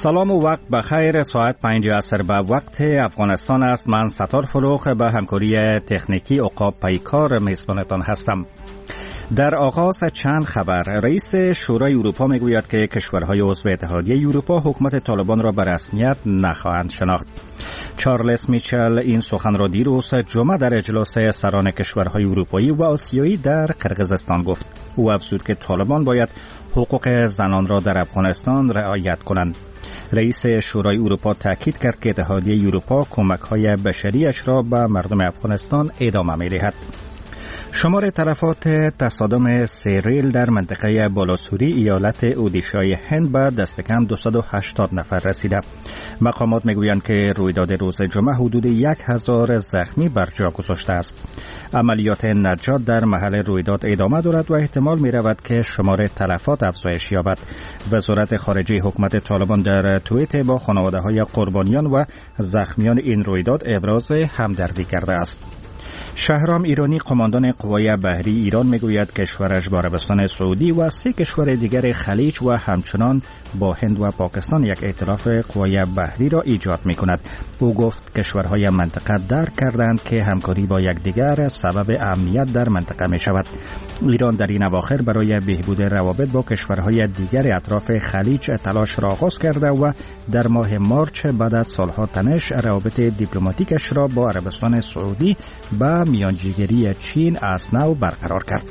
سلام و وقت بخیر. ساعت 5 عصر به وقت افغانستان است. من ستار فروخ به همکاری تکنیکی عقاب پیکار میزبانتان هستم. در آغاز چند خبر. رئیس شورای اروپا میگوید که کشورهای عضو اتحادیه اروپا حکومت طالبان را به رسمیت نخواهند شناخت. چارلز میچل این سخن را دیروز جمعه در اجلاس سران کشورهای اروپایی و آسیایی در قرقیزستان گفت. او افزود که طالبان باید حقوق زنان را در افغانستان رعایت کنند. رئیس شورای اروپا تاکید کرد که اتحادیه اروپا کمک‌های بشری‌اش را به مردم افغانستان ادامه می‌دهد. شمار تلفات تصادم سیریل در منطقه بالاسوری ایالت اودیشای هند به دست کم 280 نفر رسیده. مقامات میگویند که رویداد روز جمعه حدود 1000 زخمی بر جا گذاشته است. عملیات نجات در محل رویداد ادامه دارد و احتمال می رود که شمار تلفات افزایش یابد. وزارت خارجه حکومت طالبان در توییت با خانواده های قربانیان و زخمیان این رویداد ابراز همدردی کرده است. شهرام ایرانی قماندان قوای بحری ایران میگوید کشورش با عربستان سعودی و 3 کشور دیگر خلیج و همچنان با هند و پاکستان یک ائتلاف قوای بحری را ایجاد میکند. او گفت کشورهای منطقه درک کردند که همکاری با یکدیگر سبب امنیت در منطقه می شود. ایران در این اواخر برای بهبود روابط با کشورهای دیگر اطراف خلیج تلاش را آغاز کرده و در ماه مارچ بعد از سالها تنش روابط دیپلماتیکش را با عربستان سعودی به میانجیگری چین از نو برقرار کرد.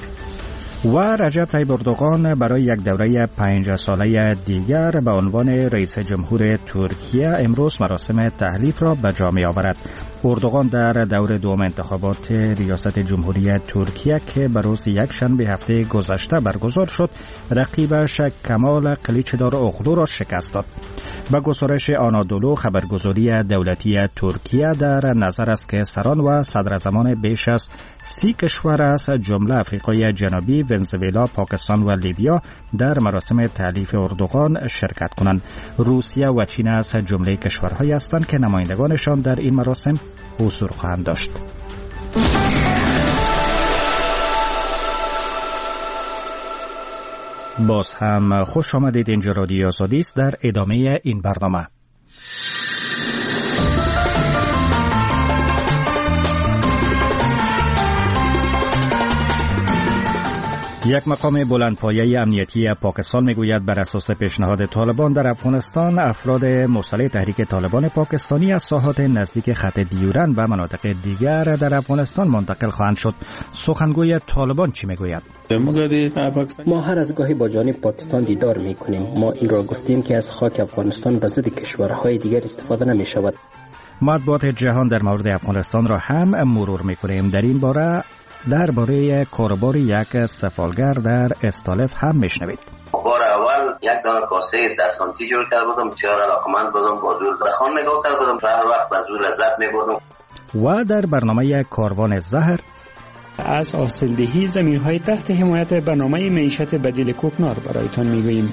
و رجب طیب اردوغان برای یک دوره 5 ساله دیگر به عنوان رئیس جمهور ترکیه امروز مراسم تحلیف را به جا می آورد. اردوغان در دور دوم انتخابات ریاست جمهوری ترکیه که به روز یکشنبه هفته گذشته برگزار شد، رقیبش کمال قلیچدار اغلو را شکست داد. با گزارش آنادولو خبرگزاری دولتی ترکیه در نظر است که سران و صدراعظمان بیش از 30 کشور از جمله آفریقای جنوبی، ونزوئلا، پاکستان و لیبیا در مراسم تحلیف اردوغان شرکت کنند. روسیه و چین از جمله کشورهایی هستند که نمایندگانشان در این مراسم حضور خواهند داشت. باز هم خوش آمدید. اینجا رادیو آزادی است. در ادامه این برنامه یک مقام بلندپایه امنیتی پاکستان میگوید بر اساس پیشنهاد طالبان در افغانستان افراد مسلح تحریک طالبان پاکستانی از ساحات نزدیک خط دیورند به مناطق دیگر در افغانستان منتقل خواهند شد. سخنگوی طالبان چی میگوید؟ ما هر از گاهی با جانب پاکستان دیدار میکنیم. ما این را گفتیم که از خاک افغانستان به ضد کشورهای دیگر استفاده نمیشود. مطبوعات جهان در مورد افغانستان را هم مرور میکنیم. در این باره درباره کاربار یک سفالگر در استالف هم میشنوید. بار اول یک دانه کاسه 10 سانتی جور کرده بودم، بسیار علاقمند بودم، با زور به خان نگاه کرده بودم، هر وقت از زور لذت میبردم. و در برنامه کاروان زهر از حاصلدهی زمین‌های تحت حمایت برنامه معیشت بدیل کوکنار برایتان میگوییم.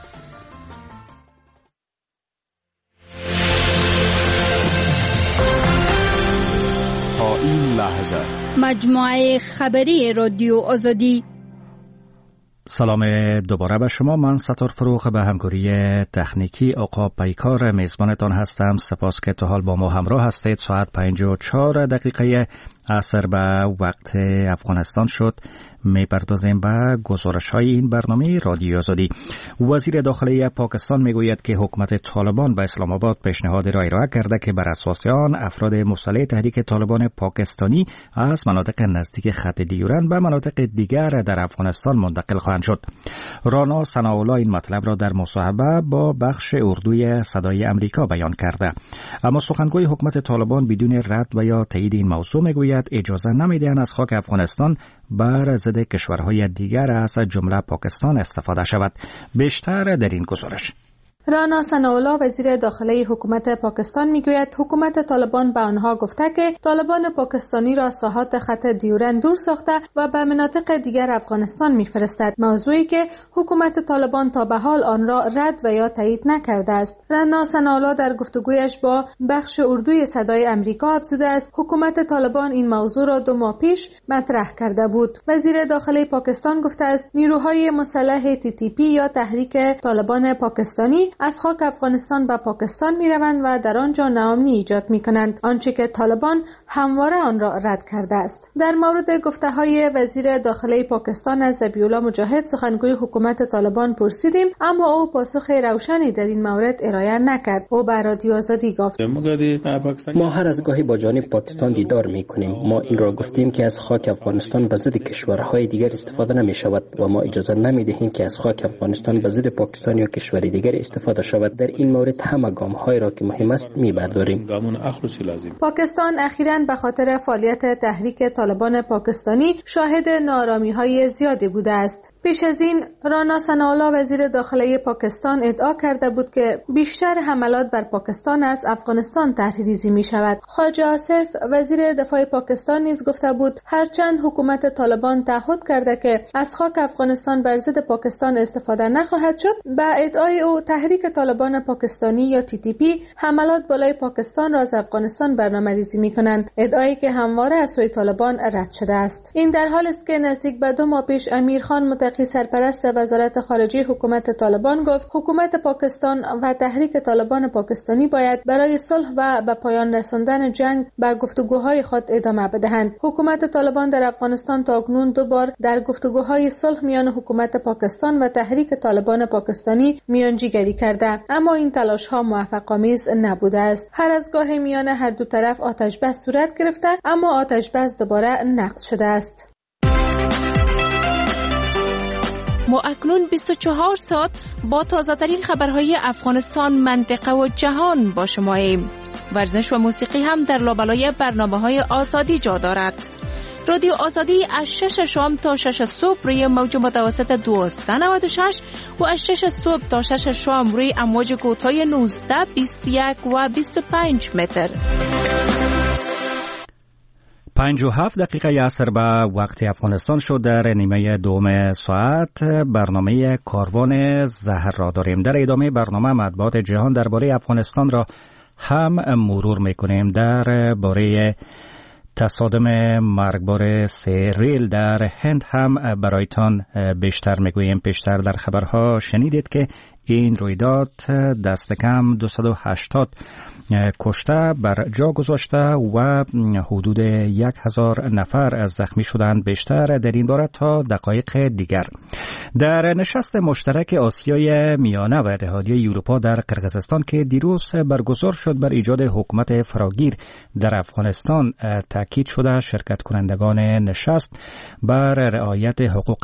تا این لحظه مجموعه خبری رادیو آزادی. سلام دوباره به شما. من ستار فروخ به همکاری تکنیکی عقاب پیکار میزبانتان هستم. سپاس که تا حال با ما همراه هستید. ساعت 54 دقیقه عصر به وقت افغانستان شد. میپردازیم به گزارش های این برنامه رادیو آزادی. وزیر داخلی پاکستان میگوید که حکومت طالبان به اسلام آباد پیشنهاد را ارائه کرده که بر اساس آن افراد مسلح تحریک طالبان پاکستانی از مناطق نزدیک خط دیورند به مناطق دیگر در افغانستان منتقل خواهند شد. رانا ثناءالله این مطلب را در مصاحبه با بخش اردوی صدای امریکا بیان کرده. اما سخنگوی حکومت طالبان بدون رد و یا تایید این موضوع میگوید اجازه نمیدهند از خاک افغانستان بر ضد کشورهای دیگر از جمله پاکستان استفاده شود. بیشتر در این گزارش. رانا ثناءالله وزیر داخلی حکومت پاکستان میگوید حکومت طالبان به آنها گفته که طالبان پاکستانی را ساحات خط دیورند دور ساخته و به مناطق دیگر افغانستان میفرستد، موضوعی که حکومت طالبان تا به حال آن را رد و یا تایید نکرده است. رانا ثناءالله در گفتگویش با بخش اردوی صدای امریکا افزوده است حکومت طالبان این موضوع را 2 ماه پیش مطرح کرده بود. وزیر داخلی پاکستان گفته است نیروهای مسلح TTP یا تحریک طالبان پاکستانی پاکستانی از خاک افغانستان به پاکستان میروند و در آنجا ناامنی ایجاد میکنند، آنچه که طالبان همواره آن را رد کرده است. در مورد گفته‌های وزیر داخلی پاکستان از ذبیح‌الله مجاهد سخنگوی حکومت طالبان پرسیدیم، اما او پاسخ روشنی در این مورد ارائه نکرد. او به رادیو آزادی گفت: ما هر از گاهی با جانب پاکستان دیدار میکنیم. ما این را گفتیم که از خاک افغانستان به ضد کشورهای دیگر استفاده نمی شود و ما اجازه نمی دهیم که از خاک افغانستان به ضد پاکستان یا کشور دیگر استفاده شود. در این مورد همه گام‌های را که مهم است میبرداریم. پاکستان اخیراً به خاطر فعالیت تحریک طالبان پاکستانی شاهد ناآرامی‌های زیادی بوده است. پیش از این رانا ثناءالله وزیر داخلی پاکستان ادعا کرده بود که بیشتر حملات بر پاکستان از افغانستان طرح‌ریزی می شود. خواجه آصف وزیر دفاع پاکستان نیز گفته بود هرچند حکومت طالبان تعهد کرده که از خاک افغانستان بر ضد پاکستان استفاده نخواهد شد، به ادعای او تحریک طالبان پاکستانی یا TTP حملات بالای پاکستان را از افغانستان برنامه‌ریزی می‌کنند، ادعایی که همواره از سوی طالبان رد شده است. این در حالی است که نزدیک به 2 ماه پیش امیرخان متقی سرپرست وزارت خارجه حکومت طالبان گفت حکومت پاکستان و تحریک طالبان پاکستانی باید برای صلح و به پایان رساندن جنگ به گفتگوهای خود ادامه بدهند. حکومت طالبان در افغانستان تاکنون 2 بار در گفتگوهای صلح میان حکومت پاکستان و تحریک طالبان پاکستانی میانجیگری کرده، اما این تلاش‌ها موفق‌آمیز نبوده است. هر از گاهی میان هر دو طرف آتش بس صورت گرفته، اما آتش بس دوباره نقض شده است. ما اکنون 24 ساعت با تازه‌ترین خبرهای افغانستان، منطقه و جهان با شماییم. ورزش و موسیقی هم در لابلای برنامه‌های آزادی جا دارد. رادیو آزادی از 6 شام تا 6 صبح روی موج متوسط 1296 و از 6 صبح تا 6 شام روی امواج کوتاه 19، 21 و 25 متر. 57 دقیقه عصر به وقت افغانستان شد. در نیمه دوم ساعت برنامه کاروان زهر را داریم. در ادامه برنامه مطبوعات جهان درباره افغانستان را هم مرور میکنیم. در باره تصادم مرگبار 3 ریل در هند هم برایتان بیشتر میگوییم. پیشتر در خبرها شنیدید که این رویداد دست کم 280 کشته بر جا گذاشته و حدود 1000 نفر زخمی شدند. بیشتر در این باره تا دقایق دیگر. در نشست مشترک آسیای میانه و اتحادیه اروپا در قرقیزستان که دیروز برگزار شد بر ایجاد حکومت فراگیر در افغانستان تاکید شده شرکت کنندگان نشست بر رعایت حقوق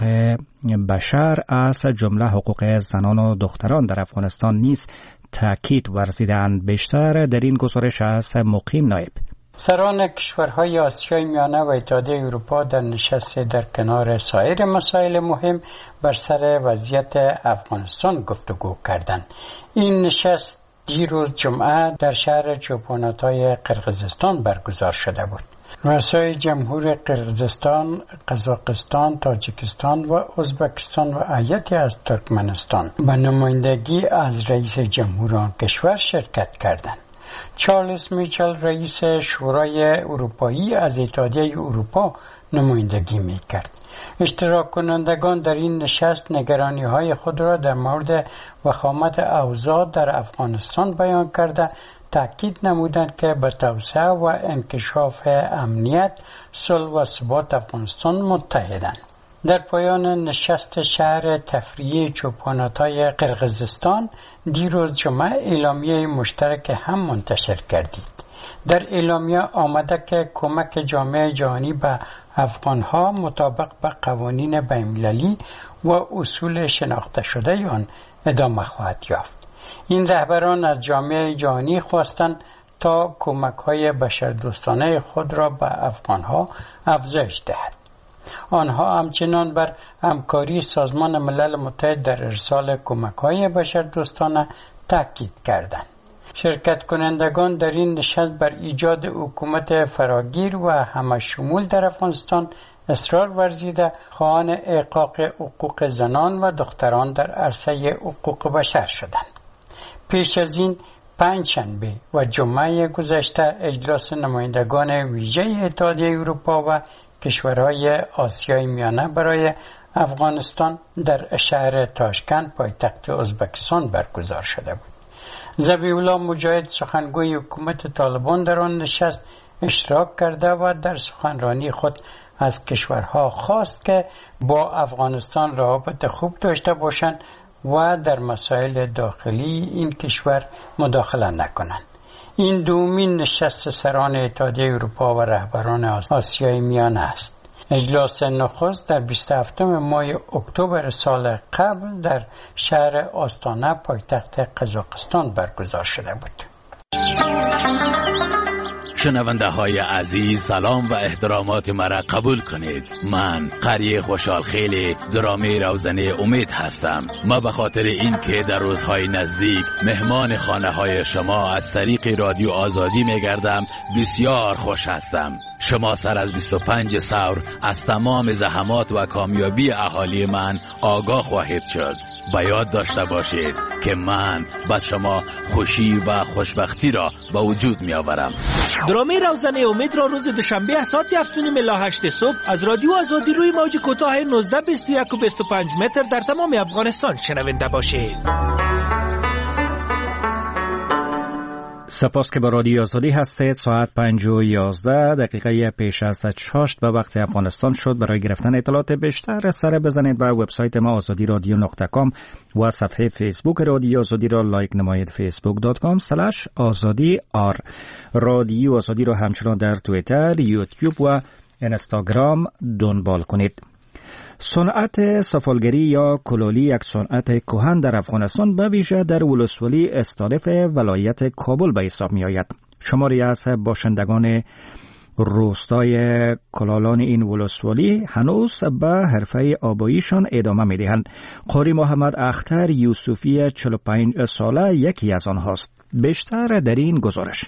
بشر از جمله حقوق زنان و دختران در افغانستان نیز تاکید ورزیدند. بیشتر در این گزارش از مقیم نایب. سران کشورهای آسیای میانه و اتحادیه اروپا در نشست در کنار سایر مسائل مهم بر سر وضعیت افغانستان گفتگو کردند. این نشست دیروز جمعه در شهر چوپاناتای قرقیزستان برگزار شده بود. رؤسای جمهور قرقیزستان، قزاقستان، تاجیکستان و ازبکستان و هیئتی از ترکمنستان به نمایندگی از رئیس جمهور آن کشور شرکت کردند. چارلز میچل رئیس شورای اروپایی از اتحادیه اروپا نمایندگی میکرد. اشتراک کنندگان در این نشست نگرانی‌های خود را در مورد وخامت اوضاع در افغانستان بیان کرده تأکید نمودند که به توسعه و انکشاف امنیت، صلح و ثبات افغانستان متحدند. در پایان نشست شهر تفریحی چوپاناتای قرقیزستان دیروز جمعه اعلامیه مشترک هم منتشر گردید. در اعلامیه آمده که کمک جامعه جهانی به افغانها مطابق به قوانین بین‌المللی و اصول شناخته شده آن ادامه خواهد یافت. این رهبران از جامعه جهانی خواستند تا کمک‌های بشردوستانه خود را به افغانها افزایش دهد. آنها همچنان بر همکاری سازمان ملل متحد در ارسال کمک‌های بشردوستانه تاکید کردند. شرکت کنندگان در این نشست بر ایجاد حکومت فراگیر و همه‌شمول در افغانستان اصرار ورزیده خواهان احقاق حقوق زنان و دختران در عرصه حقوق بشر شدند. پیش از این پنجشنبه و جمعه گذشته اجلاس نمایندگان ویژه اتحادیه اروپا و کشورهای آسیای میانه برای افغانستان در شهر تاشکند پایتخت ازبکستان برگزار شده بود. ذبیح الله مجاهد سخنگوی حکومت طالبان در آن نشست اشتراک کرده و در سخنرانی خود از کشورها خواست که با افغانستان روابط خوب داشته باشند و در مسائل داخلی این کشور مداخله نکنند. این دومین نشست سران اتحادیه اروپا و رهبران آسیای میانه است. اجلاس نخست در 27 ماه اکتبر سال قبل در شهر آستانه پایتخت قزاقستان برگزار شده بود. شنونده های عزیز، سلام و احترامات مرا قبول کنید. من قری خوشحال خیلی درامه روزنه امید هستم. ما به خاطر این که در روزهای نزدیک مهمان خانه های شما از طریق رادیو آزادی میگردم بسیار خوش هستم. شما سر از 25 ثور از تمام زحمات و کامیابی اهالی من آگاه خواهید شد. با یاد داشته باشید که من به شما خوشی و خوشبختی را به وجود می آورم. درامه روزنه امید را روز دوشنبه ساعت 7:08 صبح از رادیو آزادی روی موج کوتاه 19 21 و 25 متر در تمام افغانستان شنونده باشید. سپاس که با رادیو آزادی هستید. ساعت 5:11 پیش از 8 به وقت افغانستان شد. برای گرفتن اطلاعات بیشتر سر بزنید به وبسایت ما azadiradyo.com و صفحه فیسبوک رادیو آزادی را لایک نمایید. facebook.com/azadi_r. رادیو آزادی را همچنان در توییتر، یوتیوب و اینستاگرام دنبال کنید. صنعت سفالگری یا کلالی یک صنعت کهن در افغانستان به ویژه در ولسوالی استالف ولایت کابل به حساب می آید. شماری از باشندگان روستای کلالان این ولسوالی هنوز به حرفه آباییشان ادامه می دهند. قاری محمد اختر یوسفی 45 ساله یکی از آنهاست. بیشتر در این گزارش.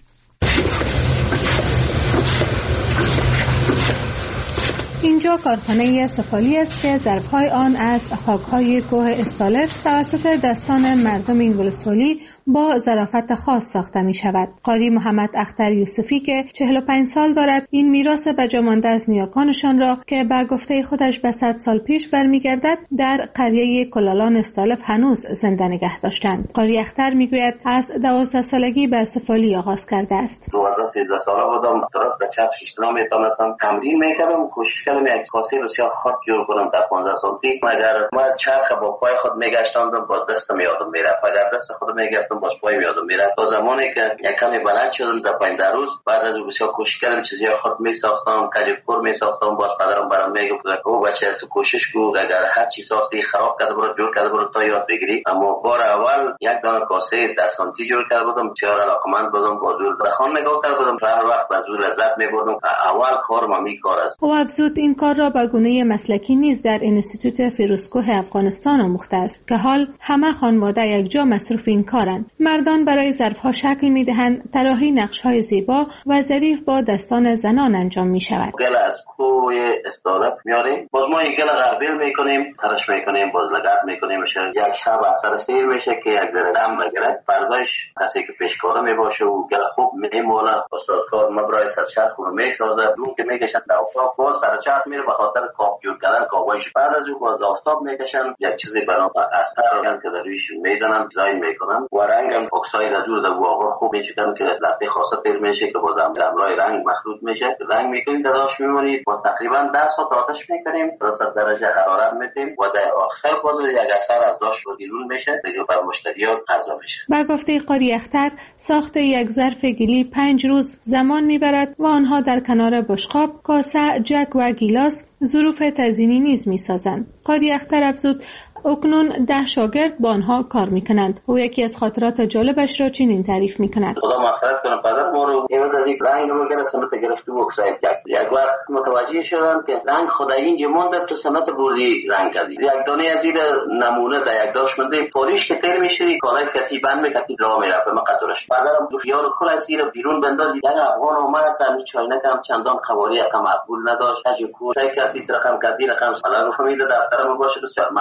اینجا کارخانه سفالی است که ظرفهای آن از خاکهای کوه استالف توسط دستان مردم این ولسوالی با ظرافت خاص ساخته می شود. قاری محمد اختر یوسفی که 45 سال دارد این میراث بجامانده از نیاکانشان را که به گفته خودش به 100 سال پیش برمیگردد در قریه کلالان استالف هنوز زنده نگه داشتند. قاری اختر میگوید از 12 سالگی به سفالی آغاز کرده است. 12-13 ساله بودم، درست در چپ شیشتنا میتونستم تمرین میکردم، کوشش کردم یک کاسه بسیار خود جور کنم در 15 سالگی. مگر ما چرخ با پای خود میگشتاندم، با دستم یادم میرفت، اگر دست خود میگرفتم باز پای یادم میرفت. تا زمانی که یک کمی بلند شدم در 15 روز بعد از بسیار کوشش کردم چیزی خود میساختم، کجیفور میساختم. باز پدرم برام میگفت او بچه تو کوشش کو، اگر هر چی ساختی خراب کرده برو جور کرده برو تا یاد بگیری. اما بار اول یک دانه کاسه 10 سانتی جور کرده بودم، بسیار علاقمند بودم، با زور بخوان نگاه کرده بودم، هر وقت با زور لذت میبردم. اول کارم همین کار است. او افزود این کار را به گونه مسلکی نیز در انستیتوت فیروزکوه افغانستان آموخته است که حال همه خانواده یک جا مصروف این کارند. مردان برای ظرفها شکل میدهند، طراحی نقش‌های زیبا و ظریف با دستان زنان انجام می شود. گل از کوه استالف میاریم، باز ما این گل غربیل میکنیم، ترش میکنیم، باز لگد میکنیم، یک شب اثر سیر میشه که یک ذره دم بگیره. فرداش کسی که پیشکاره میباشه و گل خوب میماله، استادکار مبرای سرچرخ رو میسازه، دون که میکشن در آفتاب، باز سرچرخ میره به خاطر کاپ جور کردن کاوایش. بعد از او باز آفتاب میکشن، یک چیزی برای اثر که در رویش میزنن، دیزاین میکنن و رنگ هم اکساید از دور در واقع خوب میچکن که لطفه خاصه تیر میشه که باز هم رنگ مخلوط میشه. رنگ میکنید داشت میمونید، باز تقریبا 10 ساعت آتش میکنیم، 200 درجه حرارت میدیم و در آخر باز یک اثر از داشت و دیرون میشه دیگه بر مشتریان عرضه میشه. با گفته قاری اختر ساخت یک ظرف گلی 5 روز زمان میبرد و آنها در کنار بشقاب، کاسه، جک و گیلاس ظروف تزیینی نیز میسازند. قاری اختر افزود اکنون 10 شاگرد با آنها کار میکنند. او یکی از خاطرات جالبش را چنین تعریف میکند. خدا مغفرت کنه پدر ما رو این از یک رنگ رو گرفت سمت گرفت و اکساید کرد. یک وقت متوجه شدم که رنگ خدایی اینجا مونده تو سمت بردی رنگ کردی. یک دانه از این نمونه در یک داش مونده پاریش که تیر میشدی کالای کتی بند میکردی راه میرفت مقدرش. پدرم دو خیال کل از این بیرون بنداز. یک افغان اومد در چاینک هم چندان قوالی مقبول نداشت. اجی کورای کردی رقم کردی رقم سالا فهمید دفترم باشه بسیار مقبول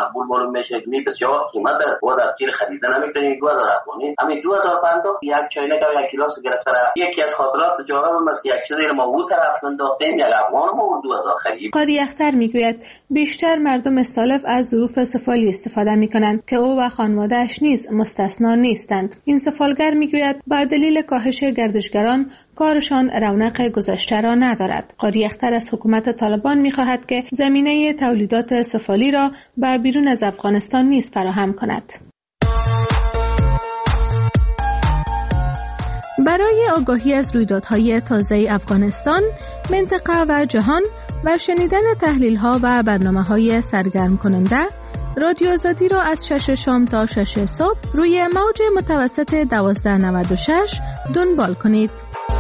معلوم میشه می بسیار قیمت داره و در چیز خریده نمیتونیم 2000 افغانی. همین 2050 یک چاینک و یک کیلوس گرفته. یکی از خاطرات جالبم است که یک چیزی ما او طرف انداختیم یک افغان ما 2000 خرید. قاری اختر میگوید بیشتر مردم استالف از ظروف سفالی استفاده میکنند که او و خانواده‌اش نیز مستثنا نیستند. این سفالگر میگوید بر دلیل کاهش گردشگران کارشان رونق گذشته را ندارد. قاری اختر از حکومت طالبان میخواهد که زمینه تولیدات سفالی را به بیرون از افغانستان نیز فراهم کند. برای آگاهی از رویدادهای تازه افغانستان، منطقه و جهان و شنیدن تحلیل‌ها و برنامه‌های سرگرم کننده، رادیو آزادی را از 6 شام تا 6 صبح روی موج متوسط 1296 دنبال کنید.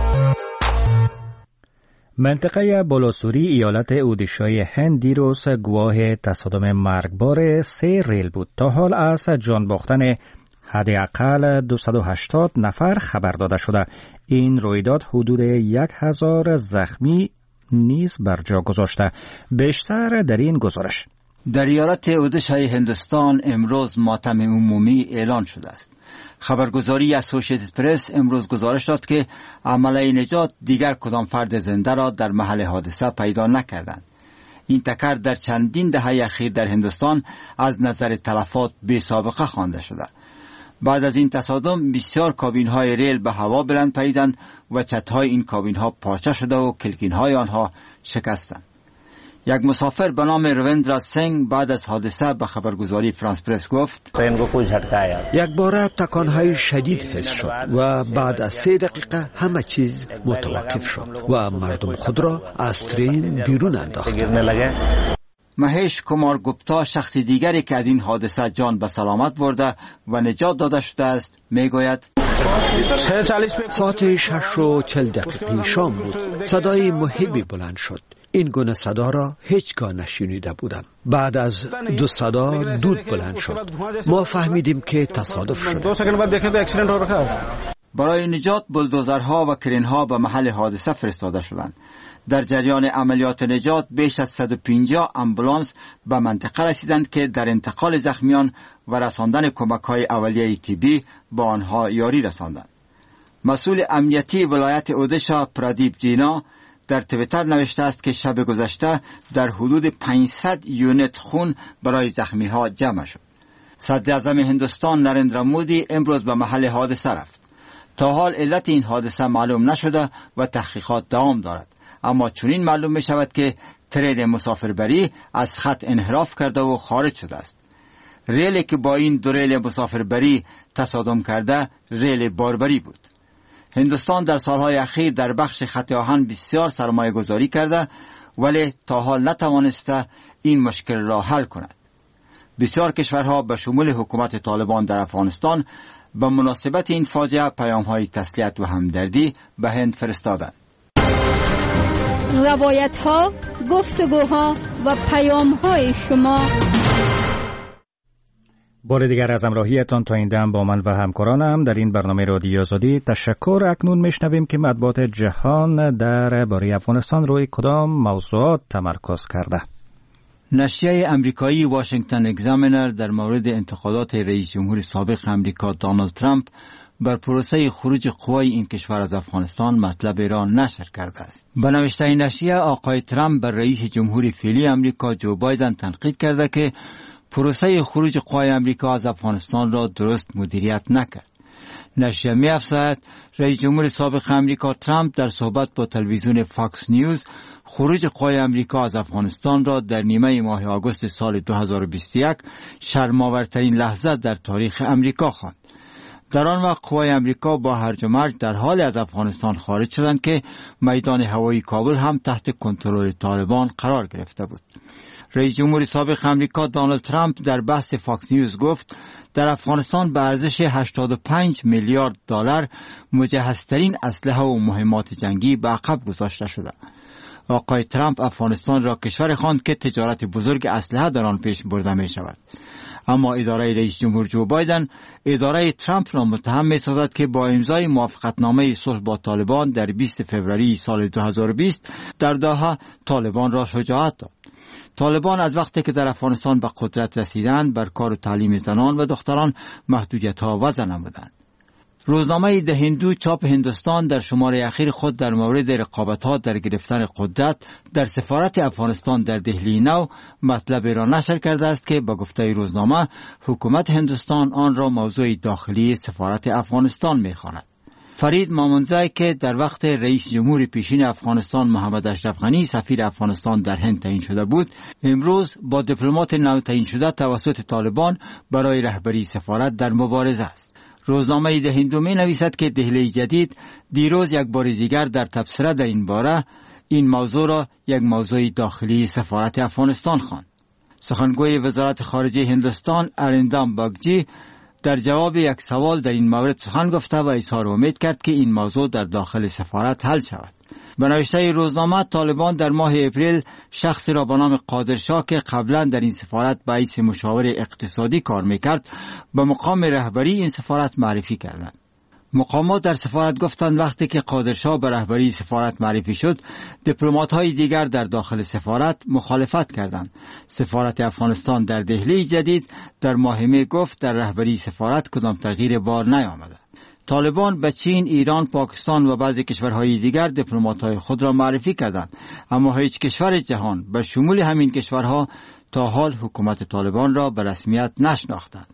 منطقه بولوسوری ایالت اودیشای هند دیروز گواه تصادم مرگبار 3 ریل بود. تا حال از جان باختن حداقل 280 نفر خبر داده شده. این رویداد حدود 1000 زخمی نیز بر جا گذاشته. بیشتر در این گزارش. در ایالت اودیشای هندوستان امروز ماتم عمومی اعلان شده است. خبرگزاری اسوسییتد پرس امروز گزارش داد که عمله نجات دیگر کدام فرد زنده را در محل حادثه پیدا نکردند. این تکر در چندین دهه اخیر در هندوستان از نظر تلفات بی سابقه خوانده شده. بعد از این تصادم بسیار کابین‌های ریل به هوا بلند پریدند و چت‌های این کابین‌ها پارچه شده و کلکین‌های آنها شکستند. یک مسافر به نام رویندرا سنگ بعد از حادثه به خبرگزاری فرانس پرس گفت: یک بار تکان‌های شدید حس شد و بعد از 3 دقیقه همه چیز متوقف شد و مردم خود را از ترین بیرون انداختند. مهیش کمار گپتا، شخص دیگری که از این حادثه جان به سلامت برده و نجات داده شده است، میگوید: ساعت 6:40 شام بود. صدای مهیبی بلند شد. این گونه صدا را هیچگاه نشنیده بودم. بعد از 2 صدا دود بلند شد. ما فهمیدیم که تصادف شده. برای نجات بلدوزرها و کرینها به محل حادثه فرستاده شدند. در جریان عملیات نجات بیش از 150 امبولانس به منطقه رسیدند که در انتقال زخمیان و رساندن کمک‌های اولیه طبی با آنها یاری رساندند. مسئول امنیتی ولایت اودیشا پرادیپ جینا در توییتر نوشته است که شب گذشته در حدود 500 یونیت خون برای زخمی‌ها جمع شد. صدر اعظم هندوستان نریندرا مودی امروز به محل حادثه رفت. تا حال علت این حادثه معلوم نشده و تحقیقات دوام دارد. اما چنین معلوم می شود که ترین مسافربری از خط انحراف کرده و خارج شده است. ریلی که با این 2 ریل مسافربری تصادم کرده ریل باربری بود. هندوستان در سالهای اخیر در بخش خط آهن بسیار سرمایه گذاری کرده ولی تا حال نتوانسته این مشکل را حل کند. بسیار کشورها به شمول حکومت طالبان در افغانستان به مناسبت این فاجعه پیام‌های تسلیت و همدردی به هند فرستادند. روایت‌ها، گفتگوها و پیام‌های شما. بار دیگر از همراهیتان تا این دم با من و همکارانم در این برنامه رادیو آزادی تشکر. اکنون میشنویم که مطبوعات جهان درباره افغانستان روی کدام موضوعات تمرکز کرده. نشریه امریکایی واشنگتن اگزامینر در مورد انتقادات رئیس جمهور سابق امریکا دونالد ترامپ بر پروسه خروج قوای این کشور از افغانستان مطلب را نشر کرده است. به نوشته این نشریه آقای ترامپ بر رئیس جمهور فعلی امریکا جو بایدن تنقید کرده که پروسه خروج قوای امریکا از افغانستان را درست مدیریت نکرد. نشریه می‌افزاید رئیس جمهور سابق امریکا ترامپ در صحبت با تلویزیون فاکس نیوز خروج قوای امریکا از افغانستان را در نیمه ماه آگوست سال 2021 شرم‌آورترین لحظه در تاریخ امریکا خواند. در آن وقت قوای امریکا با هرج و مرج در حال از افغانستان خارج شدند که میدان هوایی کابل هم تحت کنترل طالبان قرار گرفته بود. رئیس جمهور سابق امریکا دونالد ترامپ در بحث فاکس نیوز گفت در افغانستان به ارزش 85 میلیارد دلار مجهزترین اسلحه و مهمات جنگی به عقب گذاشته شده. آقای ترامپ افغانستان را کشور خواند که تجارت بزرگ اسلحه در آن پیش برده می شود. اما اداره رئیس جمهور جو بایدن اداره ترامپ را متهم می سازد که با امضای موافقتنامه صلح با طالبان در 20 فوریه سال 2020 در دوحه طالبان را شجاعت داد. طالبان از وقتی که در افغانستان به قدرت رسیدند بر کار و تعلیم زنان و دختران محدودیت‌ها وضع نمودند. روزنامه ده هندو چاپ هندوستان در شماره اخیر خود در مورد رقابت‌ها در گرفتن قدرت در سفارت افغانستان در دهلی نو مطلب را نشر کرده است که با گفته روزنامه حکومت هندوستان آن را موضوع داخلی سفارت افغانستان می‌خواند. فرید مامونزای که در وقت رئیس جمهور پیشین افغانستان محمد اشرف غنی سفیر افغانستان در هند تعیین شده بود، امروز با دیپلمات نو تعیین شده توسط طالبان برای رهبری سفارت در مبارزه است. روزنامه ده هندو می نویسد که دهلی جدید دیروز یک بار دیگر در تبصره در این باره این موضوع را یک موضوع داخلی سفارت افغانستان خواند. سخنگوی وزارت خارجه هندوستان اریندام باگچی در جواب یک سوال در این مورد سخن گفته و اظهار امید کرد که این موضوع در داخل سفارت حل شود. به نوشته روزنامه طالبان در ماه اپریل شخصی را به نام قادرشاه که قبلا در این سفارت به حیث مشاور اقتصادی کار میکرد به مقام رهبری این سفارت معرفی کردند. مقامات در سفارت گفتند وقتی که قادرشاه به رهبری سفارت معرفی شد، دیپلمات‌های دیگر در داخل سفارت مخالفت کردند. سفارت افغانستان در دهلی جدید در ماه می گفت در رهبری سفارت کدام تغییر بار نیامده. طالبان به چین، ایران، پاکستان و بعضی کشورهای دیگر دیپلمات‌های خود را معرفی کردند، اما هیچ کشور جهان به شمول همین کشورها تا حال حکومت طالبان را به رسمیت نشناختند.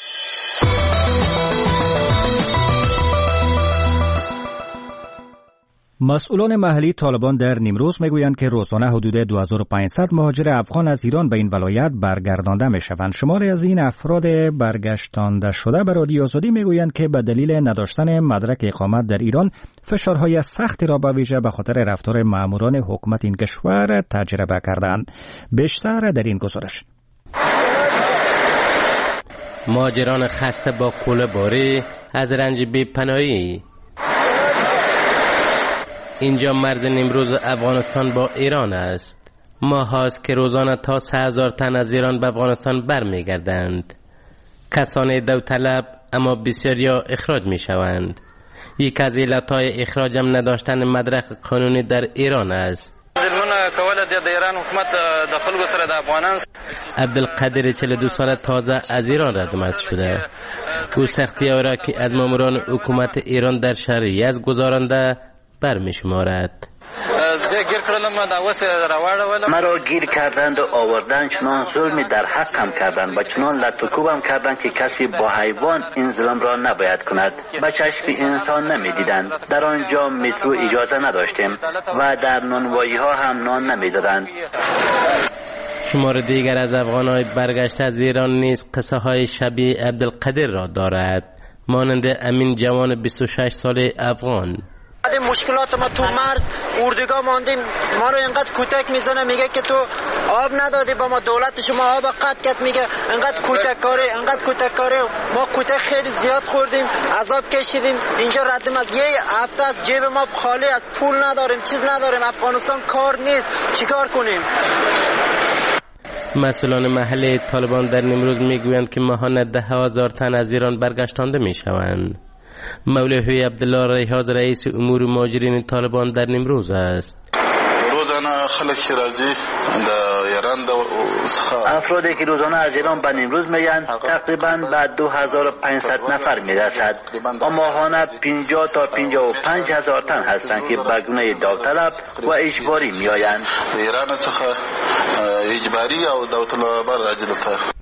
مسئولان محلی طالبان در نیمروز میگویند که روزانه حدود 2500 مهاجر افغان از ایران به این ولایت برگردانده میشوند. شماری از این افراد برگشتانده شده به رادیو آزادی میگویند که به دلیل نداشتن مدرک اقامت در ایران فشارهای سختی را به ویژه به خاطر رفتار ماموران حکومت این کشور تجربه کردند. بیشتر در این گزارش. مهاجران خسته با کوله باری از رنج بی‌پناهی. اینجا مرز نیمروز افغانستان با ایران است. ماه هاست که روزانه تا 3000 تن از ایران به افغانستان برمیگردند. کسانی داوطلب اما بسیاریا اخراج می شوند. یک از علتهای اخراج هم نداشتن مدرک قانونی در ایران است. عبدالقادر 42 ساله تازه از ایران رد شده. او سختی‌ها را که از ماموران حکومت ایران در شهر یزد گذارنده برمی شمارد. مرا گیر کردند و آوردن، چنان ظلمی در حقم کردند و چنان لطف‌وکوبم کردند که کسی با حیوان این ظلم را نباید کند. به چشم انسان نمیدیدند. در آنجا مترو اجازه نداشتیم و در نانوایی ها هم نان نمیدادند. شمار دیگر از افغان‌های برگشته از ایران نیز قصه های شبیه عبدالقادر را دارد، مانند امین جوان 26 ساله افغان. مشکلات ما تو مرز اردوگاه ماندیم، ما رو اینقدر کتک میزنه، میگه که تو آب ندادی با ما، دولت شما آب قطع کرد، میگه اینقدر کتک کاری. ما کتک خیلی زیاد خوردیم، عذاب کشیدیم. اینجا ردیم از یه هفته از جیب ما خالی، از پول نداریم، چیز نداریم. افغانستان کار نیست، چیکار کنیم؟ مسئولان محلی طالبان در نیمروز میگویند که ماهانه 10,000 تن از ایران برگشتانده میشوند. مولوی عبدالله ریاض رئیس امور مهاجرین طالبان در نیمروز است. روزانه خلق شیرازی افرادی که روزانه از ایران به نیمروز میان تقریبا به 2500 نفر میرسد. ماهانه 50 تا 55 هزار تن هستند که به گونه داوطلب و اجباری میآیند. ایران څخه اجباری او داوطلب راځي.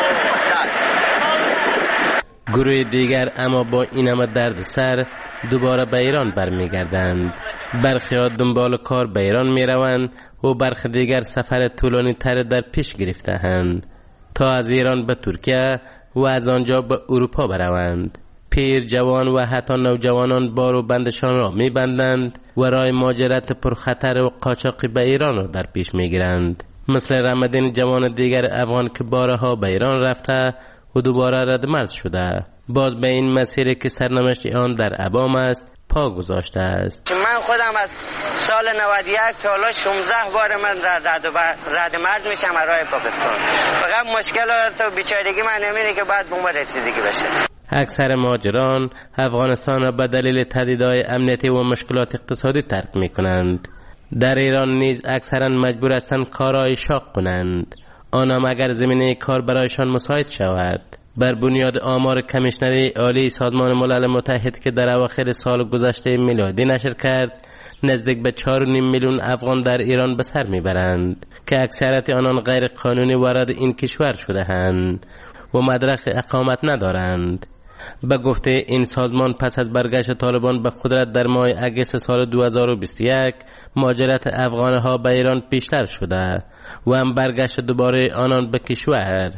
گروه دیگر اما با این همه درد سر دوباره به ایران برمیگردند. برخی ها دنبال کار به ایران میروند و برخی دیگر سفر طولانی تر در پیش گرفته‌اند تا از ایران به ترکیه و از آنجا به اروپا بروند. پیر، جوان و حتی نوجوانان بار و بندشان را میبندند و راه مهاجرت پرخطر و قاچاقی به ایران را در پیش میگیرند. مثل رمضان جوان دیگر افغان که بارها به ایران رفته و دوباره ردمرد شده، باز به این مسیری که سرنوشت آن در ابام است پا گذاشته است. من خودم از سال 91 تا حالا 16 بار من ردمرد میشم از راه پاکستان. فقط مشکلات و بیچارگی من نمیره که بعد به ما رسیدگی بشه. اکثر مهاجران افغانستان را به دلیل تهدیدهای امنیتی و مشکلات اقتصادی ترک میکنند. در ایران نیز اکثرا مجبور هستند کارهای شاق کنند، آنها مگر زمینه کار برایشان مساعد شود. بر بنیاد آمار کمیشنری عالی سازمان ملل متحد که در اواخر سال گذشته میلادی نشر کرد، نزدیک به 4.5 میلیون افغان در ایران به سر میبرند که اکثریت آنان غیر قانونی وارد این کشور شده‌اند و مدرک اقامت ندارند. به گفته این سازمان پس از برگشت طالبان به قدرت در ماه اگست سال 2021 مهاجرت افغانها به ایران بیشتر شده و هم برگشت دوباره آنان به کشور.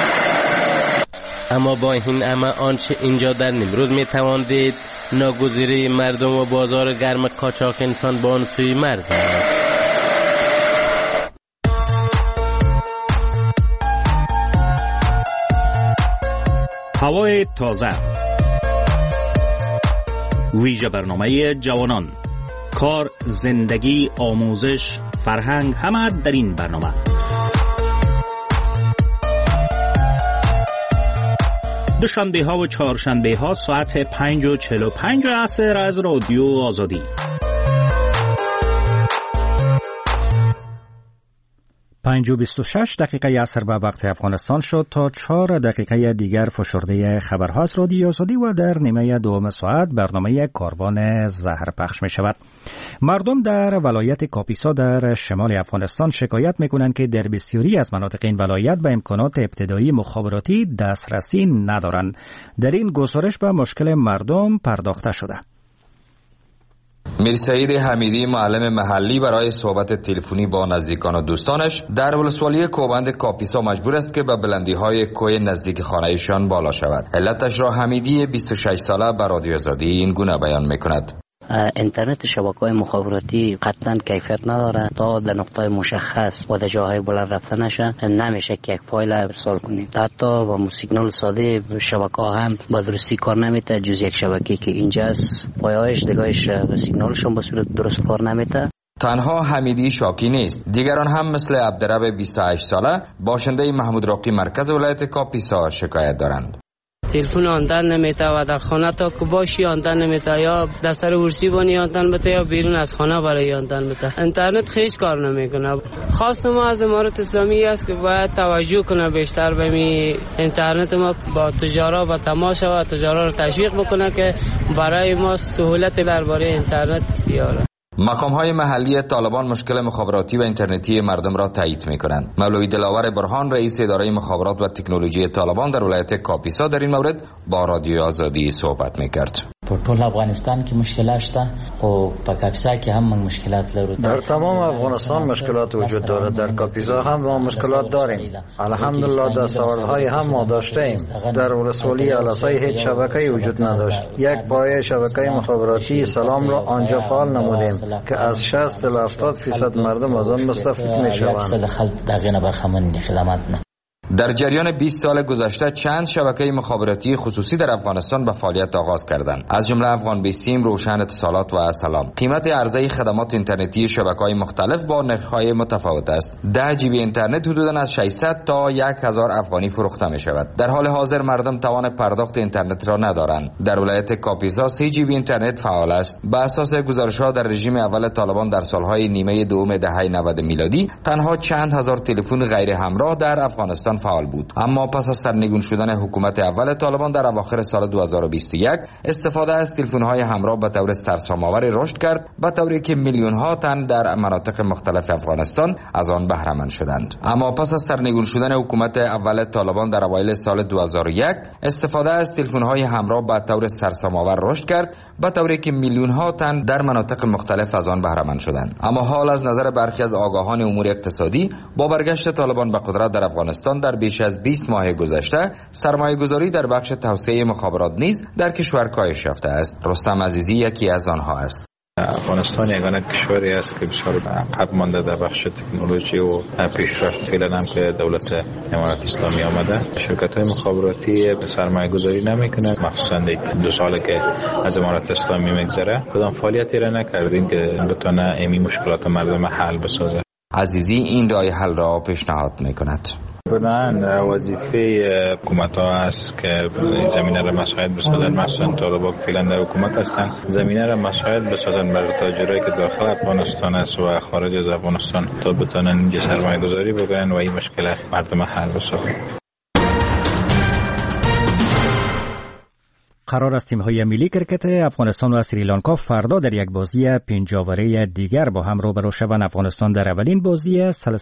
اما با این همه آنچه اینجا در نیمروز میتوان دید ناگزیری مردم و بازار گرم قاچاق انسان با آن سوی مرز است. هوای تازه، ویژه برنامه جوانان، کار، زندگی، آموزش، فرهنگ، همه در این برنامه. دوشنبه ها و چهارشنبه ها ساعت 5:45 عصر از رادیو آزادی. 5:26 دقیقه عصر به وقت افغانستان شد. تا 4 دقیقه دیگر فشرده خبرها از رادیو آزادی و در نیمه دوم ساعت برنامه کاروان زهر پخش می شود. مردم در ولایت کاپیسا در شمال افغانستان شکایت می کنند که در بسیاری از مناطق این ولایت به امکانات ابتدایی مخابراتی دسترسی ندارند. در این گزارش به مشکل مردم پرداخته شده. میر سعید حمیدی، معلم محلی، برای صحبت تلفنی با نزدیکان و دوستانش در ولسوالی کوبند کاپیسا مجبور است که به بلندی‌های کوه نزدیک خانه‌شان بالا شود. علتش را حمیدی 26 ساله به رادیو آزادی این گونه بیان می‌کند. اینترنت شبکه‌های مخابراتی قطعاً کیفیت نداره. تا در نقطه مشخص و در جاهای بلند رفته نشه نمیشه که یک فایل ارسال کنیم. حتی با سیگنال ساده شبکه‌ها هم با درستی کار نمیته، جز یک شبکه که اینجاست پایه‌اش دیگه‌اش سیگنالشون به صورت درست کار نمیته. تنها حمیدی شاکی نیست، دیگران هم مثل عبدرب 28 ساله باشنده محمود راقی مرکز ولایت کاپیسا شکایت دارند. تلفن آندن نمیته و در خانه تا که باشی آندن نمیته، یا دستر ورسی بانی آندن بته یا بیرون از خانه برای آندن بته. اینترنت خیش کار نمیکنه. خواست ما از امارت اسلامی است که باید توجه کنه بیشتر به می اینترنت ما، با تجارا و تماشا و تجارا رو تشویق بکنه که برای ما سهولت درباره اینترنت بیاره. مقام‌های محلی طالبان مشکل مخابراتی و اینترنتی مردم را تایید می‌کنند. مولوی دلاور برهان، رئیس اداره مخابرات و تکنولوژی طالبان در ولایت کاپیسا، در این مورد با رادیو آزادی صحبت می‌کرد. په ټول افغانستان کې مشکلات شته، خو په کاپیسا کې هم مشکلات لرو. در تمام افغانستان مشکلات وجود دارد. در کاپیسا هم ما مشکلات داریم. الحمدلله دستاوردهای هم ما داشتیم. در ولسوالی علسای هیچ شبکه‌ای وجود نداشت. یک پایه شبکه مخابراتی سلام را آنجا فعال نمودیم که از 60 تا 70% مردم از آن مستفید می‌شوند. در جریان 20 سال گذشته چند شبکه مخابراتی خصوصی در افغانستان به فعالیت آغاز کردند، از جمله افغان بیسیم، روشن اتصالات و سلام. قیمت عرضه خدمات اینترنتی شبکه‌های مختلف با نرخ‌های متفاوت است. 10 جی بی اینترنت حدوداً از 600 تا 1000 افغانی فروخته می‌شود. در حال حاضر مردم توان پرداخت اینترنت را ندارند. در ولایت کاپیسا 3 جی بی اینترنت فعال است. بر اساس گزارش‌ها در رژیم اول طالبان در سال‌های نیمه دوم دهه 90 میلادی تنها چند هزار تلفن غیر همراه در افغانستان فعال بود. اما پس از سرنگون شدن حکومت اول طالبان در اواخر سال 2021 استفاده از تلفن‌های همراه به طور سرسام‌آور رشد کرد، به طوری که میلیون‌ها تن در مناطق مختلف افغانستان از آن بهره مند شدند. اما پس از سرنگون شدن حکومت اول طالبان در اوایل سال 2001 استفاده از تلفن‌های همراه به طور سرسام‌آور رشد کرد، به طوری که میلیون‌ها تن در مناطق مختلف از آن بهره مند شدند. اما حال از نظر برخی از آگاهان امور اقتصادی با برگشت طالبان به قدرت در افغانستان در بیش از 20 ماه گذشته سرمایه‌گذاری در بخش توسعه مخابرات نیز در کشور کاهش یافته است. رستم عزیزی یکی از آنها است. افغانستان یگانه کشوری است که بسیار عقب مانده در بخش تکنولوژی و پیشرفت فعلا هم که دولت امارت اسلامی آمده. شرکت‌های مخابراتی سرمایه گذاری نمی‌کنند، مخصوصا 2 ساله که از امارت اسلامی میگذره کدام فعالیتی را نکردیم که بتونه این مشکلات مردم حل بسازه. عزیزی این راه حل را پیشنهاد می‌کند. بنابراین وظیفه حکومت ها است که زمینه را مساعد بسازن، مثلا طالبان که فعلا در حکومت هستند زمینه را مساعد بسازن برای تاجرایی که داخل افغانستان است و خارج از افغانستان تا بتونن اینجا سرمایه گذاری بکنن و این مشکل مردم حل بسازن. قرار است تیم‌های ملی کرکت افغانستان و سریلانکا فردا در یک بازی 5 اوره دیگر با هم روبرو شوند. افغانستان در اولین بازی